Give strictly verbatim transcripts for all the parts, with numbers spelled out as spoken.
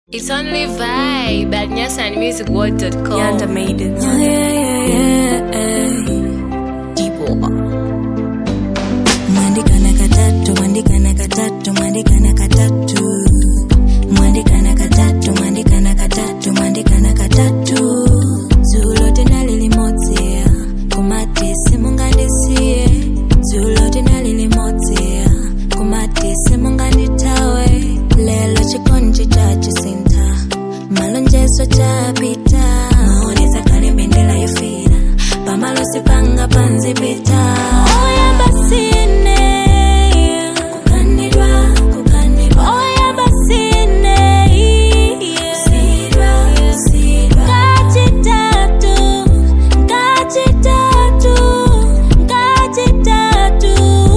It's only vibe at nyasan music world dot com. Yanda made it. Oh, yeah, yeah, yeah. Deepo. Mwandikana katatu, mwandikana katatu, mwandikana katatu. Mwandikana katatu, mwandikana katatu, mwandikana katatu. Zulo tena lilimotia, kumati simungandisiye. Zulo tena lilimotia, kumati simunganditawe. Lelo chikoni chichachi sinta, malonjeso chapita. Maoneza kane bendela yofira, pamalo sipanga panzi pita. Oya basine, kukanidwa, kukanidwa. Oya basine, sidwa, sidwa. Kachitatu, kachitatu, kachitatu.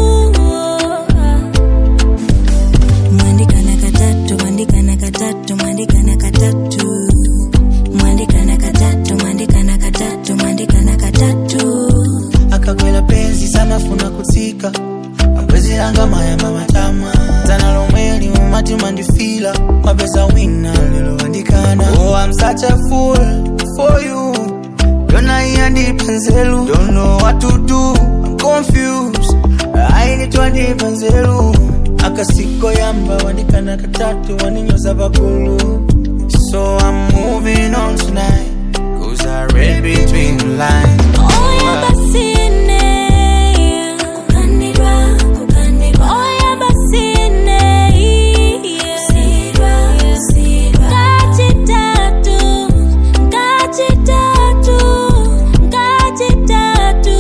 Mwandikana katatu, mwandikana katatu, mwandikana katatu. Mwandikana katatu, mwandikana katatu, mwandikana katatu. Akagwela penzi sana funa kutsika, mabwezi anga maya mama tama. Zana lomeli umati mandifila, mabeza wina lilo andikana. Oh, I'm such a fool for you. Yona iyandi penzelu, don't know what to do, I'm confused. I need to andi penzelu. Akasiko yamba wandikana katatu, waninyoza bakulu. So I'm moving on tonight, cause I read between the lines. Oya basine, kukanidwa, kukanidwa. Oya basine, sidwa, sidwa. Kachitatu, kachitatu, kachitatu.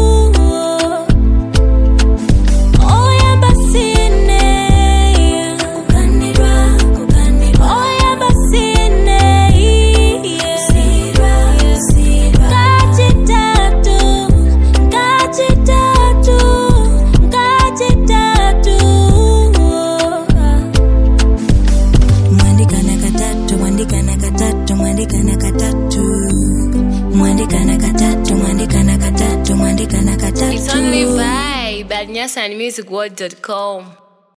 Oya basine, kukanidwa, kukanidwa. Oya basine, sidwa, sidwa. Kachitatu, kachitatu, kachitatu. Mwandikana katatu, mwandikana katatu, mwandikana katatu. Mwandikana katatu, mwandikana katatu, mwandikana katatu. It's only vibe at nyasan music world dot com.